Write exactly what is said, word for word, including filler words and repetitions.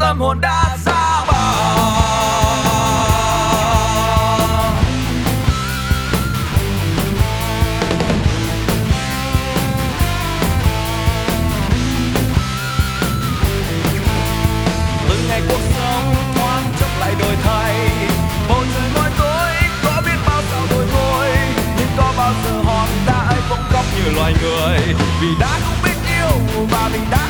tâm hồn đã xa bờ. Từng ngày cuộc sống thoáng chốc lại đổi thay, bầu trời nói tối có biết bao sao đổi thôi, nhưng có bao giờ hòn đá ấy bỗng khóc như loài người vì đã không biết yêu và mình đã